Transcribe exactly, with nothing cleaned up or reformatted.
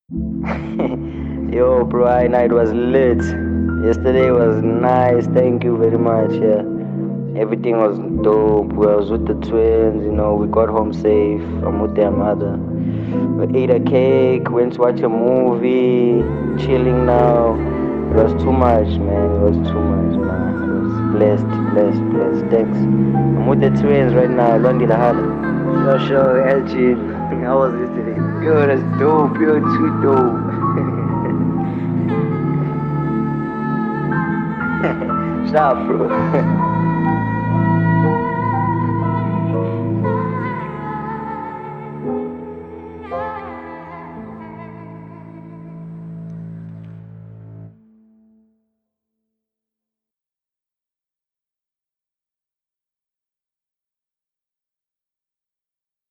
Yo, bro, I night was lit. Yesterday was nice. Thank you very much. Yeah, everything was dope. We was with the twins. You know, we got home safe. I'm with their mother. We ate a cake. Went to watch a movie. Chilling now. It was too much, man. It was too much, man. It was blessed, blessed, blessed. Thanks. I'm with the twins right now. Londi Lahala. For sure, Elgin. How was yesterday? Yo, that's dope. Yo, too dope. Stop, bro.